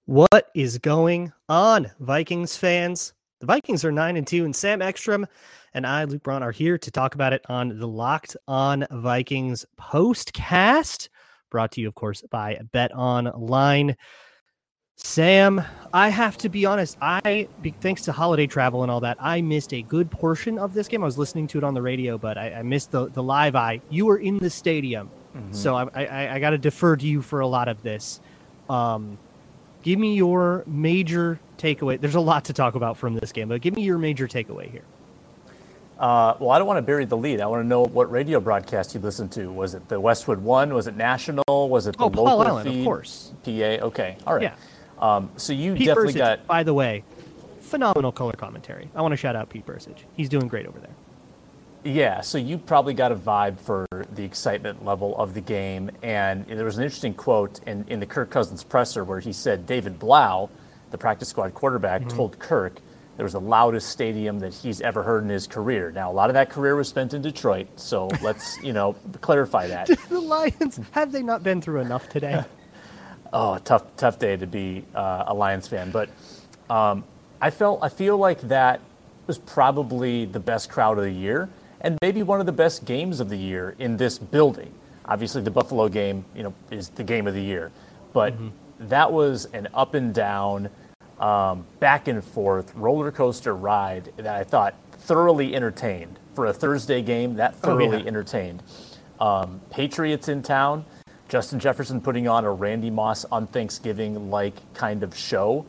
What is going on, Vikings fans? The Vikings are 9-2, and Sam Ekstrom and I, Luke Braun, are here to talk about it on the Locked On Vikings postcast, brought to you, of course, by Bet Online. Sam, I have to be honest, thanks to holiday travel and all that, I missed a good portion of this game. I was listening to it on the radio, but I missed the live eye. You were in the stadium, so I got to defer to you for a lot of this. Give me your major takeaway. There's a lot to talk about from this game, but give me your major takeaway here. Well, I don't want to bury the lead. I want to know what radio broadcast you listened to. Was it the Westwood One? Was it national? Was it the local Paul Allen, feed? Of course. PA. Okay. All right. Yeah. So you Pete definitely Bursich, got. by the way, phenomenal color commentary. I want to shout out Pete Bursich. He's doing great over there. Yeah. So you probably got a vibe for the excitement level of the game, and there was an interesting quote in the Kirk Cousins presser where he said David Blau, the practice squad quarterback, told Kirk there was the loudest stadium that he's ever heard in his career. Now, a lot of that career was spent in Detroit, so let's, clarify that. The Lions, have they not been through enough today? Oh, tough day to be a Lions fan. But I feel like that was probably the best crowd of the year and maybe one of the best games of the year in this building. Obviously, the Buffalo game, is the game of the year. But that was an up and down, back and forth roller coaster ride that I thought thoroughly entertained. For a Thursday game, that thoroughly entertained. Patriots in town, Justin Jefferson putting on a Randy Moss on Thanksgiving-like kind of show.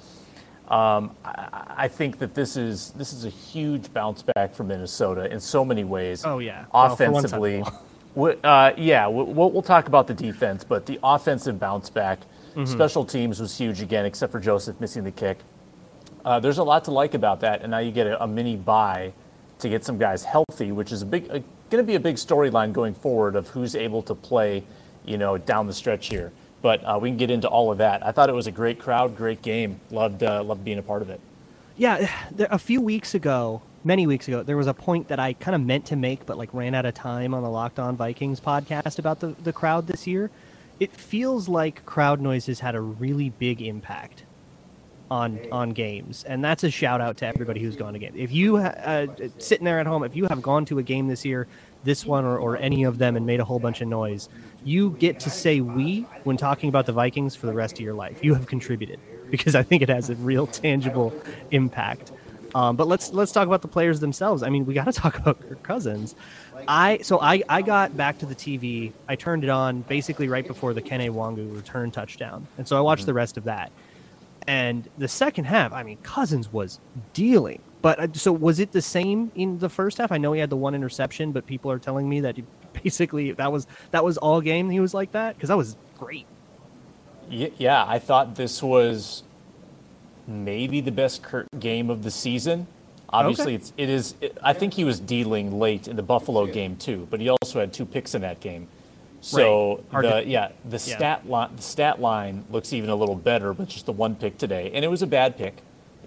I think that this is a huge bounce back for Minnesota in so many ways. Oh, yeah. Offensively. We'll talk about the defense, but the offensive bounce back, special teams was huge again, except for Joseph missing the kick. There's a lot to like about that, and now you get a mini bye to get some guys healthy, which is going to be a big storyline going forward of who's able to play, down the stretch here. But we can get into all of that. I thought it was a great crowd, great game. Loved being a part of it. Yeah, many weeks ago, there was a point that I kind of meant to make, but ran out of time on the Locked On Vikings podcast about the crowd this year. It feels like crowd noise has had a really big impact on games, and that's a shout out to everybody who's gone to games. If you sitting there at home, if you have gone to a game this year, this one or any of them, and made a whole bunch of noise, you get to say "we" when talking about the Vikings for the rest of your life. You have contributed, because I think it has a real tangible impact. But let's talk about the players themselves. I mean, we got to talk about Kirk Cousins. I got back to the TV. I turned it on basically right before the Kene Wangu return touchdown, and so I watched the rest of that. And the second half, I mean, Cousins was dealing. But so was it the same in the first half? I know he had the one interception, but people are telling me that basically that was all game he was like that, because that was great. Yeah, I thought this was maybe the best Kirk game of the season. Obviously, I think he was dealing late in the Buffalo game too, but he also had 2 picks in that game. So the stat line looks even a little better, but just the 1 pick today, and it was a bad pick.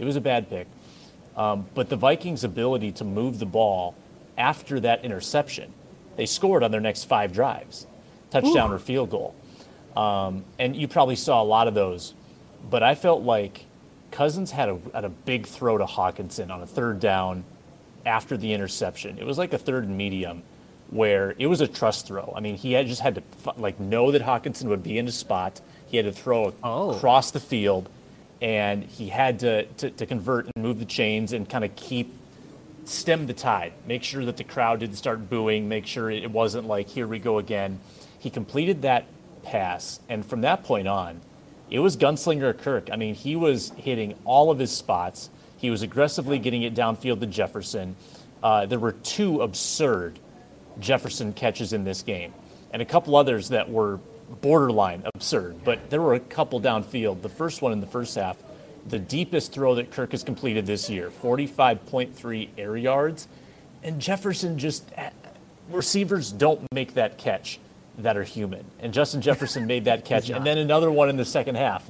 But the Vikings' ability to move the ball after that interception, they scored on their next 5 drives, touchdown or field goal. And you probably saw a lot of those. But I felt like Cousins had a big throw to Hockenson on a 3rd down after the interception. It was like a 3rd and medium where it was a trust throw. I mean, he just had to know that Hockenson would be in his spot. He had to throw across the field. And he had to convert and move the chains and kind of stem the tide, make sure that the crowd didn't start booing, make sure it wasn't like, here we go again. He completed that pass, and from that point on, it was Gunslinger Kirk. I mean, he was hitting all of his spots. He was aggressively getting it downfield to Jefferson. There were 2 absurd Jefferson catches in this game, and a couple others that were borderline absurd, but there were a couple downfield. The first one in the first half, the deepest throw that Kirk has completed this year, 45.3 air yards, and Jefferson receivers don't make that catch that are human, and Justin Jefferson made that catch, and then another one in the second half,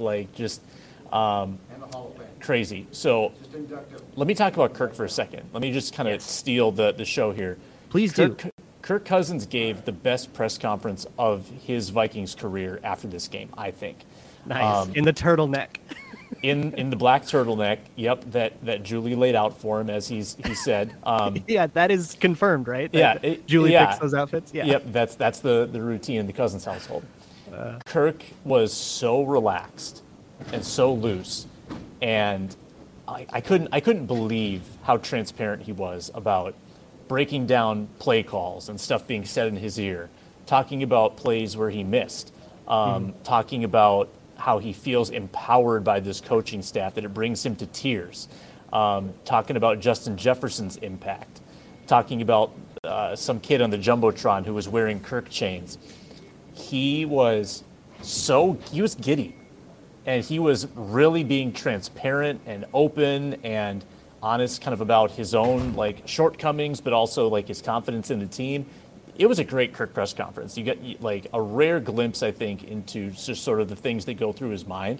crazy. So let me talk about Kirk for a second. Let me just kind of steal the show here. Please do. Kirk Cousins gave the best press conference of his Vikings career after this game, I think. Nice. In the turtleneck. in the black turtleneck. Yep, that Julie laid out for him, as he said. Yeah, that is confirmed, right? Julie picks those outfits. Yeah. Yep, that's the routine in the Cousins household. Kirk was so relaxed and so loose, and I couldn't believe how transparent he was about breaking down play calls and stuff being said in his ear, talking about plays where he missed, talking about how he feels empowered by this coaching staff, that it brings him to tears, talking about Justin Jefferson's impact, talking about some kid on the Jumbotron who was wearing Kirk chains. He was giddy, and he was really being transparent and open and honest kind of about his own like shortcomings, but also like his confidence in the team. It was a great Kirk press conference. You get like a rare glimpse, I think, into just sort of the things that go through his mind.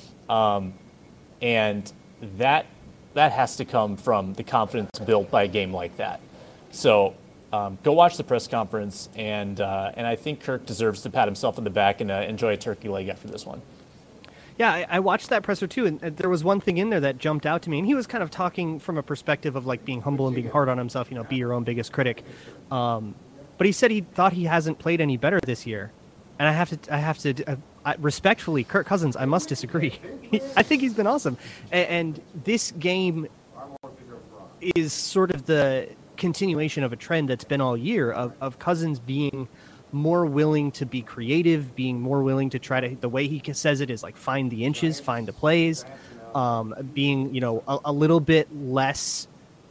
And that has to come from the confidence built by a game like that. So go watch the press conference, and I think Kirk deserves to pat himself on the back and enjoy a turkey leg after this one. Yeah, I watched that presser too, and there was one thing in there that jumped out to me, and he was kind of talking from a perspective of like being humble and being hard on himself, be your own biggest critic. But he said he thought he hasn't played any better this year, and I have to respectfully, Kirk Cousins, I must disagree. I think he's been awesome, and this game is sort of the continuation of a trend that's been all year of Cousins being more willing to be creative, being more willing to try to, the way he says it is like find the inches, find the plays, being, a little bit less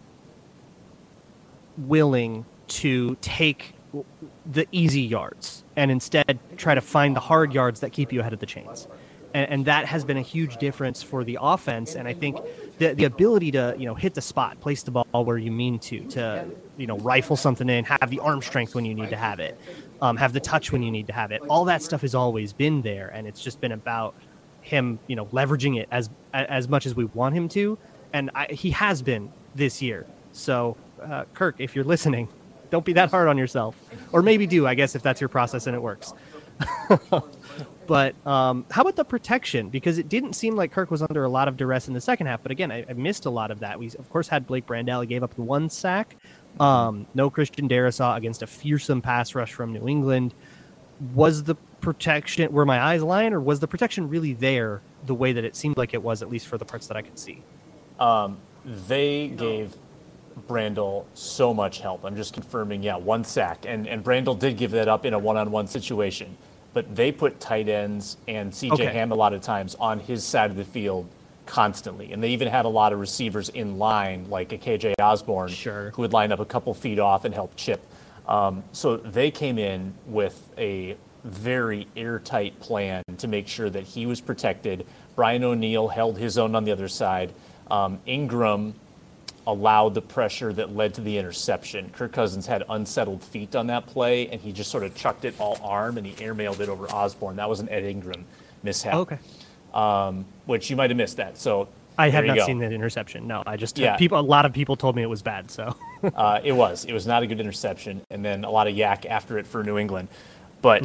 willing to take the easy yards and instead try to find the hard yards that keep you ahead of the chains. And that has been a huge difference for the offense. And I think the ability to, hit the spot, place the ball where you mean to, rifle something in, have the arm strength when you need to have it, have the touch when you need to have it. All that stuff has always been there. And it's just been about him, leveraging it as much as we want him to. And he has been this year. So, Kirk, if you're listening, don't be that hard on yourself. Or maybe do, I guess, if that's your process and it works. But how about the protection? Because it didn't seem like Kirk was under a lot of duress in the second half. But again, I missed a lot of that. We, of course, had Blake Brandel. He gave up the one sack. No Christian Darrisaw against a fearsome pass rush from New England. Was the protection, were my eyes lying, or was the protection really there the way that it seemed like it was, at least for the parts that I could see? They gave Brandel so much help. I'm just confirming, one sack. And Brandel did give that up in a one-on-one situation. But they put tight ends and C.J. Ham a lot of times on his side of the field constantly. And they even had a lot of receivers in line, like a KJ Osborne, who would line up a couple feet off and help chip. So they came in with a very airtight plan to make sure that he was protected. Brian O'Neill held his own on the other side. Ingram allowed the pressure that led to the interception. Kirk Cousins had unsettled feet on that play, and he just sort of chucked it all arm, and he airmailed it over Osborne. That was an Ed Ingram mishap, which you might have missed that. So I have not seen that interception. No, I just a lot of people told me it was bad. So it was not a good interception, and then a lot of yak after it for New England. But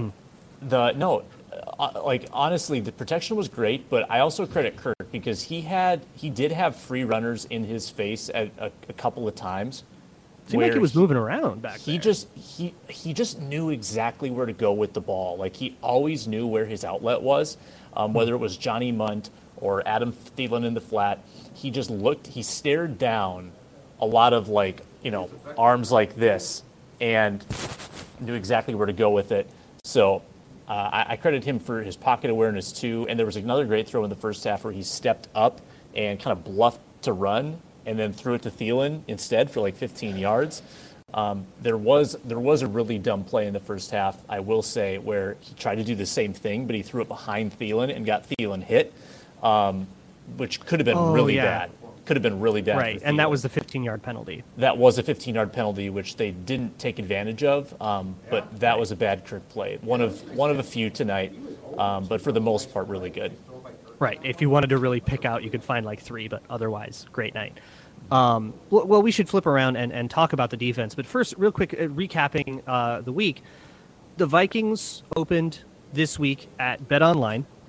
honestly, the protection was great, but I also credit Kirk because he did have free runners in his face at a couple of times. It seemed like he was moving around back there. He just knew exactly where to go with the ball. Like, he always knew where his outlet was, whether it was Johnny Munt or Adam Thielen in the flat. He just he stared down a lot of arms like this and knew exactly where to go with it. So I credit him for his pocket awareness too. And there was another great throw in the first half where he stepped up and kind of bluffed to run and then threw it to Thielen instead for 15 yards. There was a really dumb play in the first half, I will say, where he tried to do the same thing, but he threw it behind Thielen and got Thielen hit, which could have been really bad. Could have been really bad. Right, and that was the 15-yard penalty. That was a 15-yard penalty, which they didn't take advantage of. But that was a bad Kirk play. One of a few tonight, but for the most part, really good. Right. If you wanted to really pick out, you could find 3, but otherwise, great night. Well, we should flip around and talk about the defense. But first, real quick, recapping the week. The Vikings opened this week at BetOnline.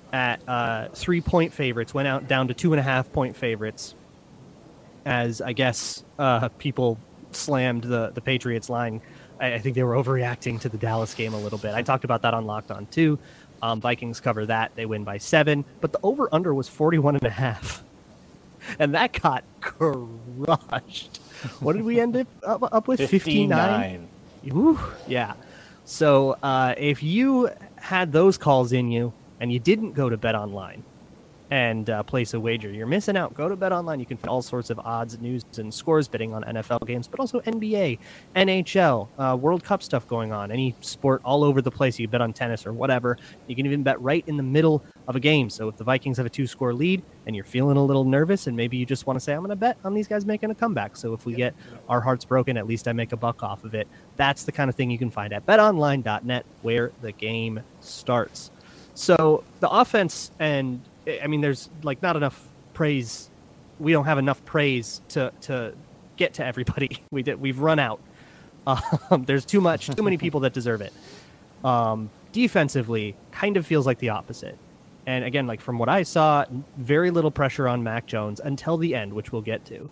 at 3-point favorites, went out down to 2.5-point favorites, as I guess people slammed the Patriots line. I think they were overreacting to the Dallas game a little bit. I talked about that on Locked On too. Vikings cover that. They win by 7, but the over-under was 41.5. And that got crushed. What did we end up with? 59? Ooh, yeah. So if you had those calls in you and you didn't go to BetOnline and place a wager, you're missing out. Go to BetOnline. You can find all sorts of odds, news, and scores, betting on NFL games, but also NBA, NHL, World Cup stuff going on. Any sport all over the place. You can bet on tennis or whatever. You can even bet right in the middle of a game. So if the Vikings have a 2-score lead and you're feeling a little nervous and maybe you just want to say, I'm going to bet on these guys making a comeback. So if we get our hearts broken, at least I make a buck off of it. That's the kind of thing you can find at betonline.net, where the game starts. So the offense, and I mean, there's like not enough praise. We don't have enough praise to get to everybody. We've run out. There's too many people that deserve it. Defensively, kind of feels like the opposite. And again, like from what I saw, very little pressure on Mac Jones until the end, which we'll get to.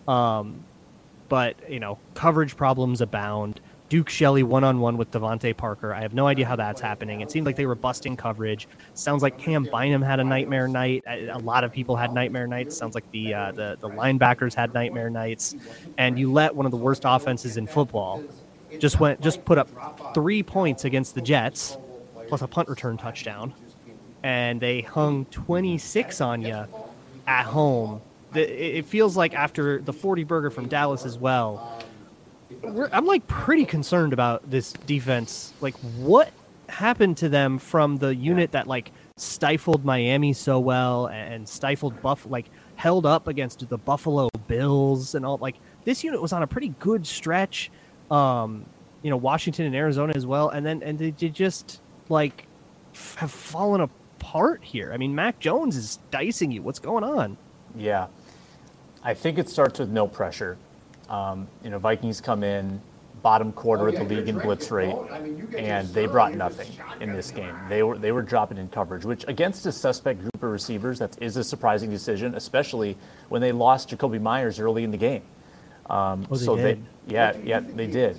But, coverage problems abound. Duke Shelley one-on-one with Devontae Parker. I have no idea how that's happening. It seemed like they were busting coverage. Sounds like Cam Bynum had a nightmare night. A lot of people had nightmare nights. Sounds like the linebackers had nightmare nights. And you let one of the worst offenses in football just put up 3 points against the Jets, plus a punt return touchdown. And they hung 26 on you at home. It feels like after the 40 burger from Dallas as well, I'm like pretty concerned about this defense. Like, what happened to them from the unit that like stifled Miami so well and stifled held up against the Buffalo Bills and all? Like, this unit was on a pretty good stretch. Washington and Arizona as well, and they just like have fallen apart here. I mean, Mac Jones is dicing you. What's going on? Yeah, I think it starts with no pressure. Vikings come in bottom quarter of the league in blitz rate, and they brought nothing in this game. They were dropping in coverage, which against a suspect group of receivers, that is a surprising decision, especially when they lost Jacoby Myers early in the game. They did.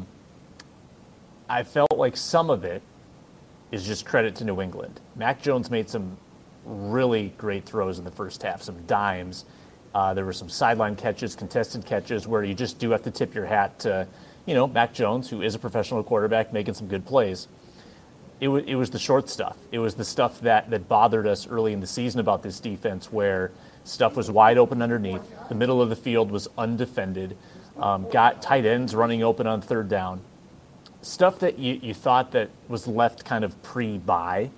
I felt like some of it is just credit to New England. Mac Jones made some really great throws in the first half, some dimes. There were some sideline catches, contested catches, where you just do have to tip your hat to, Mac Jones, who is a professional quarterback, making some good plays. It was the short stuff. It was the stuff that bothered us early in the season about this defense, where stuff was wide open underneath. The middle of the field was undefended. Got tight ends running open on third down. Stuff that you thought that was left kind of pre-bye.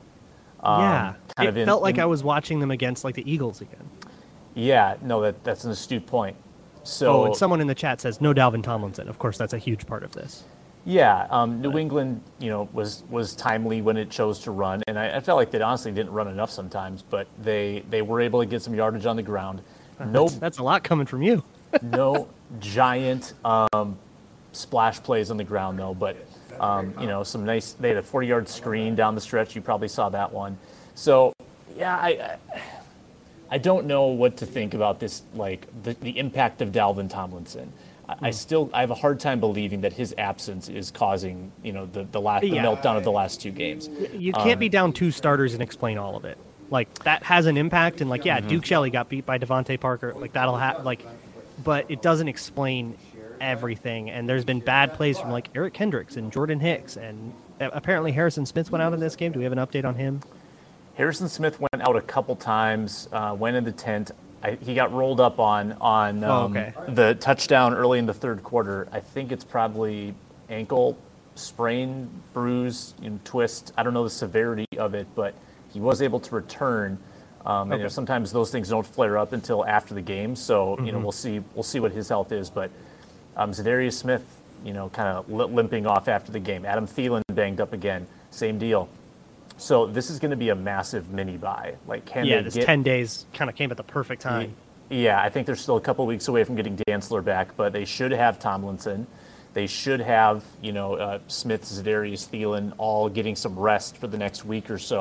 It felt like I was watching them against like the Eagles again. Yeah, no, that's an astute point. So, and someone in the chat says no Dalvin Tomlinson. Of course, that's a huge part of this. Yeah, New England, was timely when it chose to run, and I felt like they honestly didn't run enough sometimes, but they were able to get some yardage on the ground. That's a lot coming from you. No giant splash plays on the ground though, but some nice. They had a 40-yard screen down the stretch. You probably saw that one. So yeah, I don't know what to think about this, like the impact of Dalvin Tomlinson. I have a hard time believing that his absence is causing, the meltdown of the last 2 games. You can't be down 2 starters and explain all of it. Like, that has an impact, and Duke Shelley got beat by Devontae Parker. Like, that'll happen. But it doesn't explain everything. And there's been bad plays from like Eric Kendricks and Jordan Hicks, and apparently Harrison Smith went out in this game. Do we have an update on him? Harrison Smith went out a couple times, went in the tent. He got rolled up on the touchdown early in the third quarter. I think it's probably ankle sprain, bruise, twist. I don't know the severity of it, but he was able to return. Sometimes those things don't flare up until after the game, so we'll see what his health is. But Zadarius Smith, kind of limping off after the game. Adam Thielen banged up again, same deal. So this is going to be a massive mini bye. This 10 days kind of came at the perfect time. Yeah, I think they're still a couple weeks away from getting Dantzler back, but they should have Tomlinson. They should have, Smith, Zadarius, Thielen all getting some rest for the next week or so.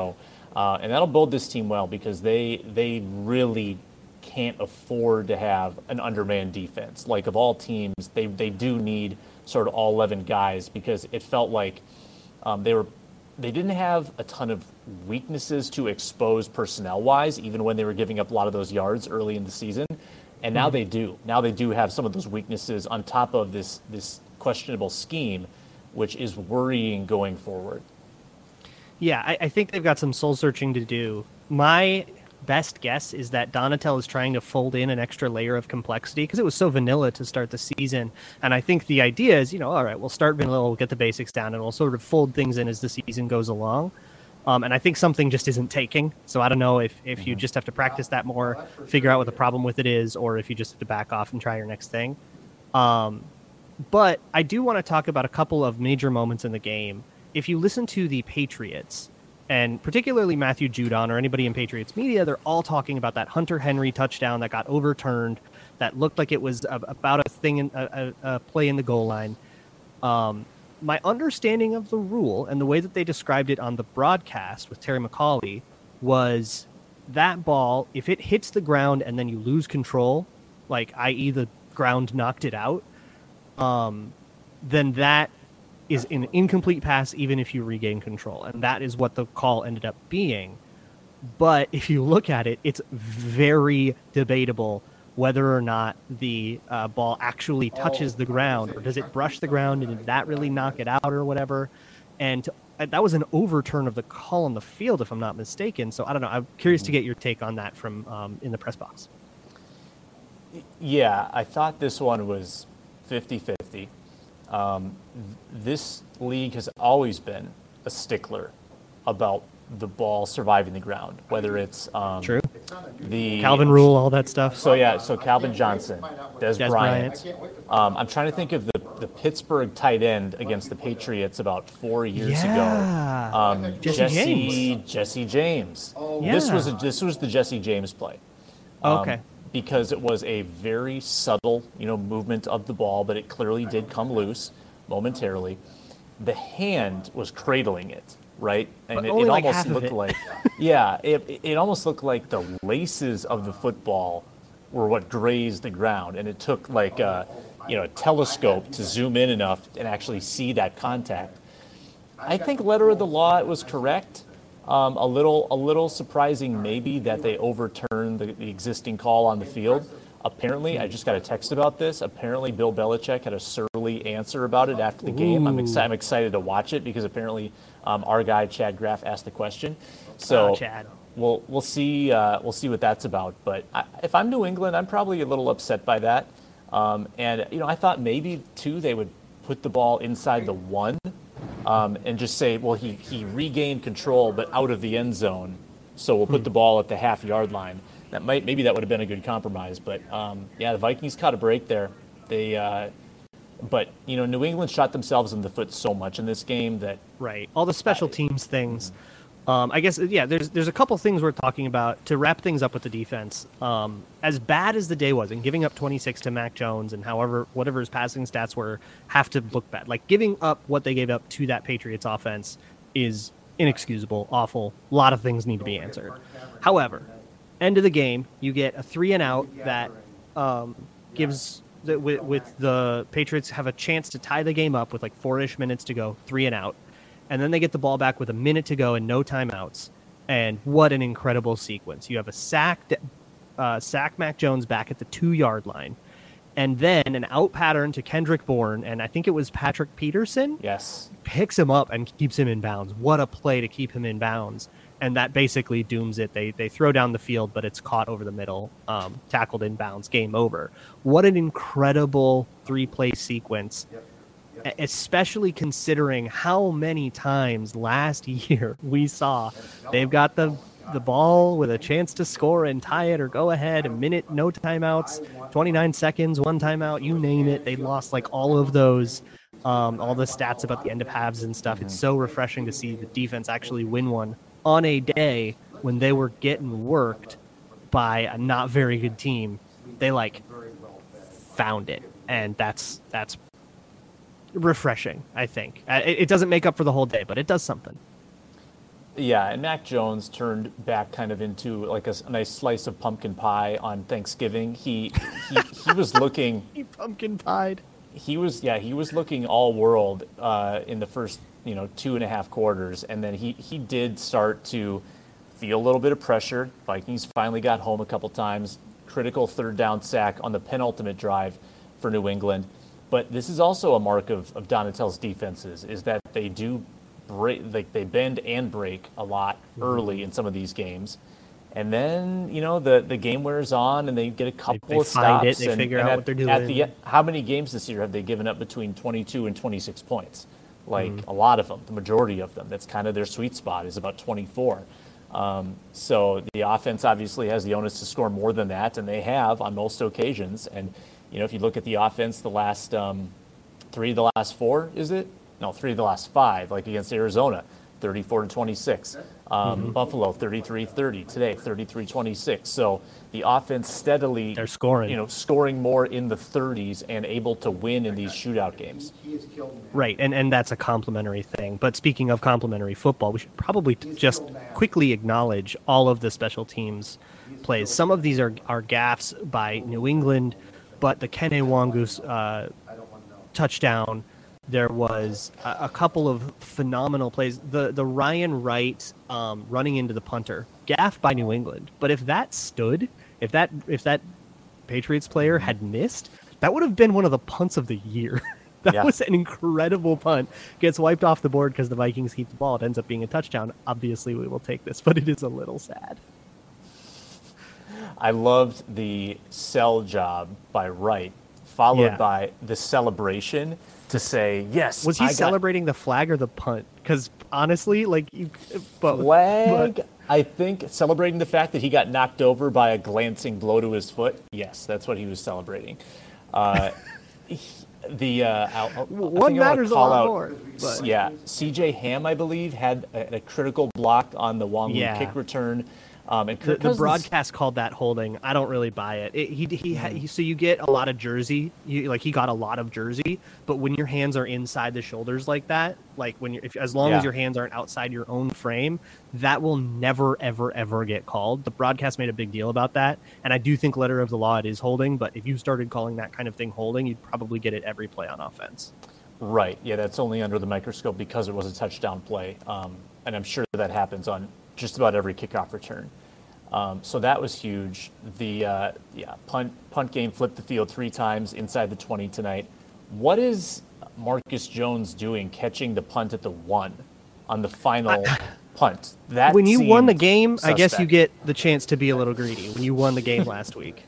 And that'll build this team well because they really can't afford to have an undermanned defense. Like, of all teams, they do need sort of all 11 guys because it felt like they didn't have a ton of weaknesses to expose personnel-wise, even when they were giving up a lot of those yards early in the season. And now they do. Now they do have some of those weaknesses on top of this questionable scheme, which is worrying going forward. Yeah, I think they've got some soul-searching to do. My best guess is that Donatel is trying to fold in an extra layer of complexity because it was so vanilla to start the season. And I think the idea is, all right, we'll start vanilla, we'll get the basics down, and we'll sort of fold things in as the season goes along. And I think something just isn't taking. So I don't know if you just have to practice that more, figure out what the problem with it is, or if you just have to back off and try your next thing. But I do want to talk about a couple of major moments in the game. If you listen to the Patriots, and particularly Matthew Judon or anybody in Patriots media, they're all talking about that Hunter Henry touchdown that got overturned, that looked like it was about a play in the goal line. My understanding of the rule and the way that they described it on the broadcast with Terry McCauley was that ball, if it hits the ground and then you lose control, like i.e. the ground knocked it out, then that is an incomplete pass even if you regain control. And that is what the call ended up being. But if you look at it, it's very debatable whether or not the ball actually touches the ground, or does it brush the ground and did that really knock it out or whatever. And that was an overturn of the call on the field, if I'm not mistaken. So I don't know. I'm curious to get your take on that from in the press box. Yeah, I thought this one was 50-50. This league has always been a stickler about the ball surviving the ground, whether it's True. The Calvin Rule, all that stuff. So Calvin Johnson, Des Bryant. I'm trying to think of the Pittsburgh tight end against the Patriots about 4 years ago. Jesse James. Yeah. This was the Jesse James play. Okay. Because it was a very subtle, movement of the ball, but it clearly did come loose momentarily. The hand was cradling it, right? And it almost looked like, it almost looked like the laces of the football were what grazed the ground, and it took like a telescope to zoom in enough and actually see that contact. I think letter of the law, it was correct. A little surprising maybe that they overturned the existing call on the field. Apparently, I just got a text about this. Apparently, Bill Belichick had a surly answer about it after the game. I'm excited to watch it because apparently our guy Chad Graff asked the question. So Chad. We'll see what that's about. But if I'm New England, I'm probably a little upset by that. And I thought maybe too they would put the ball inside the one. And just say, well, he regained control, but out of the end zone, so we'll put the ball at the half-yard line. Maybe that would have been a good compromise, but the Vikings caught a break there. But New England shot themselves in the foot so much in this game that all the special teams things. I guess there's a couple things we're talking about to wrap things up with the defense. As bad as the day was, and giving up 26 to Mac Jones and whatever his passing stats were, have to look bad. Like giving up what they gave up to that Patriots offense is inexcusable, awful. A lot of things need to be answered. However, end of the game, you get a 3-and-out that gives with the Patriots have a chance to tie the game up with like 4-ish minutes to go, 3-and-out. And then they get the ball back with a minute to go and no timeouts. And what an incredible sequence. You have a sack Mac Jones back at the 2-yard line. And then an out pattern to Kendrick Bourne. And I think it was Patrick Peterson. Yes. Picks him up and keeps him in bounds. What a play to keep him in bounds. And that basically dooms it. They throw down the field, but it's caught over the middle, tackled in bounds, game over. What an incredible 3-play sequence. Especially considering how many times last year we saw they've got the ball with a chance to score and tie it or go ahead, a minute, no timeouts, 29 seconds, one timeout, you name it. They lost like all of those, all the stats about the end of halves and stuff. It's so refreshing to see the defense actually win one on a day when they were getting worked by a not very good team. They found it, and that's refreshing, I think. It doesn't make up for the whole day, but it does something. Yeah, and Mac Jones turned back kind of into like a nice slice of pumpkin pie on Thanksgiving. He was looking He pumpkin pied. he was looking all world in the first 2.5 quarters, and then he did start to feel a little bit of pressure. Vikings finally got home a couple times. Critical third down sack on the penultimate drive for New England. But this is also a mark of Donatell's defenses, is that they do break, like they bend and break a lot early in some of these games. And then, the game wears on and they get a couple of stops. They figure out what they're doing. How many games this year have they given up between 22 and 26 points? Like a lot of them, the majority of them. That's kind of their sweet spot, is about 24. So the offense obviously has the onus to score more than that, and they have on most occasions. And, if you look at the offense, the last 3 of the last 4, is it? No, 3 of the last 5, like against Arizona, 34-26. Buffalo, 33-30. Today, 33-26. So the offense steadily, they're scoring. Scoring more in the 30s and able to win in these shootout games. Right, and that's a complimentary thing. But speaking of complimentary football, we should probably just quickly acknowledge all of the special teams plays. Some of these are gaffes by New England, but the Kene Wangus touchdown, there was a couple of phenomenal plays. The Ryan Wright running into the punter, gaff by New England. But if that stood, if that Patriots player had missed, that would have been one of the punts of the year. That was an incredible punt. Gets wiped off the board because the Vikings keep the ball. It ends up being a touchdown. Obviously, we will take this, but it is a little sad. I loved the sell job by Wright, followed by the celebration to say, yes. Was he celebrating the flag or the punt? Because honestly, flag, I think celebrating the fact that he got knocked over by a glancing blow to his foot. Yes, that's what he was celebrating. One matters a lot more. But. Yeah, C.J. Ham, I believe, had a critical block on the Wongwu kick return. And the broadcast called that holding. I don't really buy it. So you get a lot of jersey. He got a lot of jersey, but when your hands are inside the shoulders like that, like as long as your hands aren't outside your own frame, that will never, ever, ever get called. The broadcast made a big deal about that, and I do think letter of the law it is holding. But if you started calling that kind of thing holding, you'd probably get it every play on offense. Right. Yeah, that's only under the microscope because it was a touchdown play, and I'm sure that happens on just about every kickoff return. So that was huge. The punt game flipped the field 3 times inside the 20 tonight. What is Marcus Jones doing catching the punt at the 1 on the final punt? That when you won the game, suspect. I guess you get the chance to be a little greedy. When you won the game last week.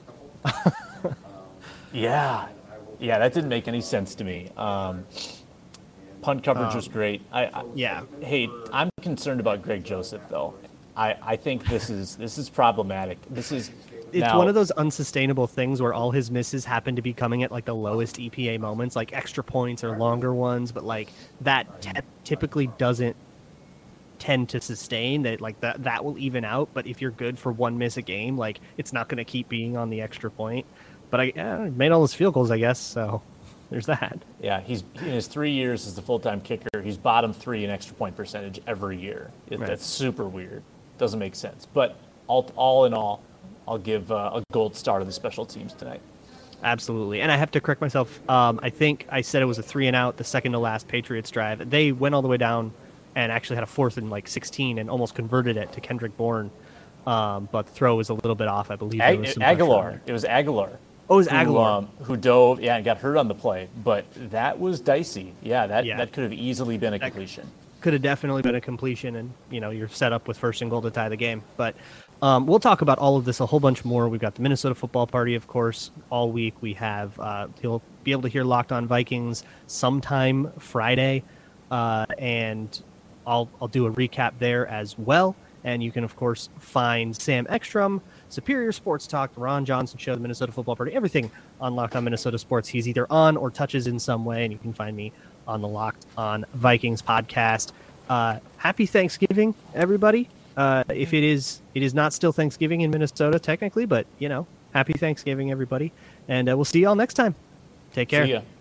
Yeah, that didn't make any sense to me. Punt coverage was great. Hey, I'm concerned about Greg Joseph though. I think this is problematic. It's one of those unsustainable things where all his misses happen to be coming at like the lowest EPA moments, like extra points or longer ones, but like that typically doesn't tend to sustain. That will even out. But if you're good for 1 miss a game, like it's not going to keep being on the extra point. But I made all his field goals, I guess. So there's that. Yeah, he's in his 3 years as the full-time kicker. He's bottom 3 in extra point percentage every year. That's super weird. Doesn't make sense. But all in all, I'll give a gold star to the special teams tonight. Absolutely. And I have to correct myself. I think I said it was a 3-and-out, the second to last Patriots drive. They went all the way down and actually had a 4th and 16 and almost converted it to Kendrick Bourne. But the throw was a little bit off, I believe. Aguilar. It was Aguilar. Oh, it was Aguilar. Who dove, and got hurt on the play. But that was dicey. That could have easily been a completion. Could have definitely been a completion, and you're set up with 1st and goal to tie the game. But we'll talk about all of this a whole bunch more. We've got the Minnesota Football Party, of course, all week. We have you'll be able to hear Locked On Vikings sometime Friday, and I'll do a recap there as well. And you can, of course, find Sam Ekstrom, Superior Sports Talk, the Ron Johnson Show, the Minnesota Football Party, everything on Locked On Minnesota Sports. He's either on or touches in some way, and you can find me on the Locked On Vikings podcast. Happy Thanksgiving, everybody. If it is not still Thanksgiving in Minnesota technically, but happy Thanksgiving, everybody. And we'll see you all next time. Take care. See ya.